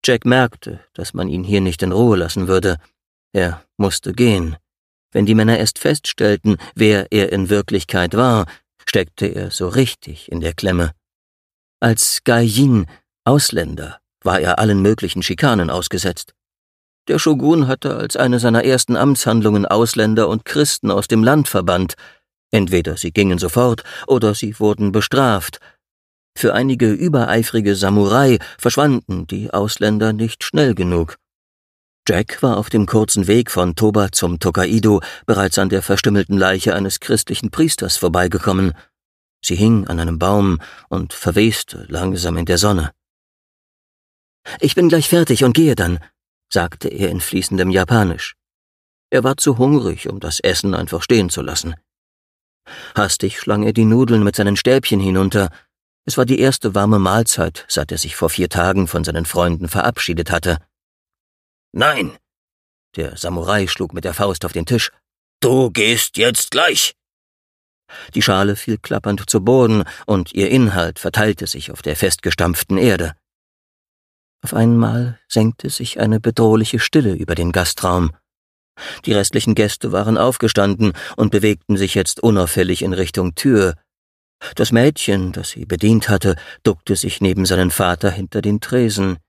Jack merkte, dass man ihn hier nicht in Ruhe lassen würde. Er musste gehen. Wenn die Männer erst feststellten, wer er in Wirklichkeit war, steckte er so richtig in der Klemme. Als Gaijin, Ausländer, war er allen möglichen Schikanen ausgesetzt. Der Shogun hatte als eine seiner ersten Amtshandlungen Ausländer und Christen aus dem Land verbannt. Entweder sie gingen sofort oder sie wurden bestraft. Für einige übereifrige Samurai verschwanden die Ausländer nicht schnell genug. Jack war auf dem kurzen Weg von Toba zum Tokaido bereits an der verstümmelten Leiche eines christlichen Priesters vorbeigekommen. Sie hing an einem Baum und verweste langsam in der Sonne. »Ich bin gleich fertig und gehe dann«, sagte er in fließendem Japanisch. Er war zu hungrig, um das Essen einfach stehen zu lassen. Hastig schlang er die Nudeln mit seinen Stäbchen hinunter. Es war die erste warme Mahlzeit, seit er sich vor 4 Tagen von seinen Freunden verabschiedet hatte. »Nein!« Der Samurai schlug mit der Faust auf den Tisch. »Du gehst jetzt gleich!« Die Schale fiel klappernd zu Boden und ihr Inhalt verteilte sich auf der festgestampften Erde. Auf einmal senkte sich eine bedrohliche Stille über den Gastraum. Die restlichen Gäste waren aufgestanden und bewegten sich jetzt unauffällig in Richtung Tür. Das Mädchen, das sie bedient hatte, duckte sich neben seinen Vater hinter den Tresen.